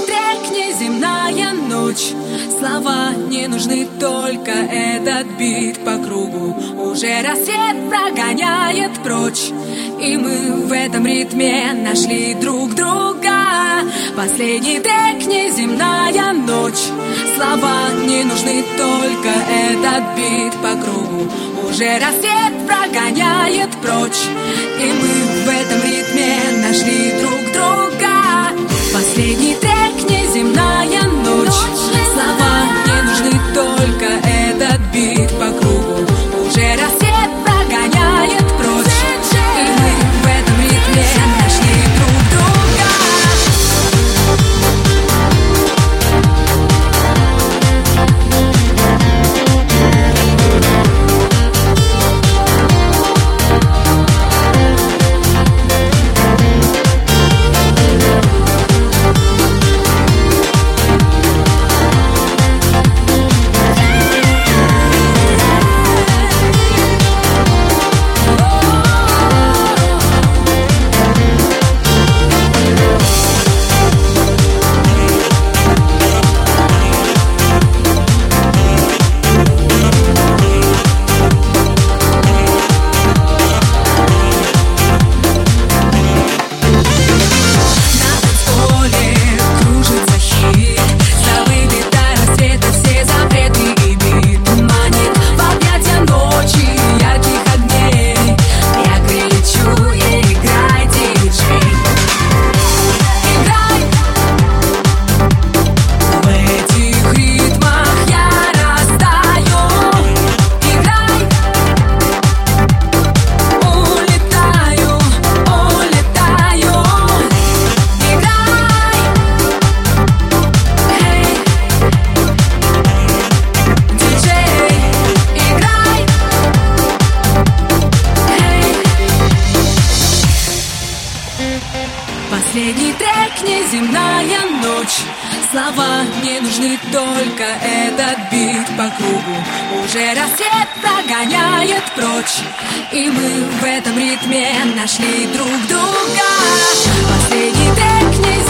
трек, неземная ночь. Слова не нужны, только этот бит по кругу. Уже рассвет прогоняет прочь, и мы в этом ритме нашли друг друга. Последний трек, неземная ночь. Слова не нужны, только этот бит по кругу. Уже рассвет прогоняет прочь, и мы в этом ритме нашли друг друга. Последний трек, неземная ночь. Слова не нужны, только этот бит по кругу. Уже рассвет прогоняет прочь, и мы в этом ритме нашли друг друга. Последний трек, неземная ночь. Слова не нужны, только этот бит по кругу. Уже рассвет прогоняет прочь, и мы в этом ритме нашли друг друга. Последний трек, неземная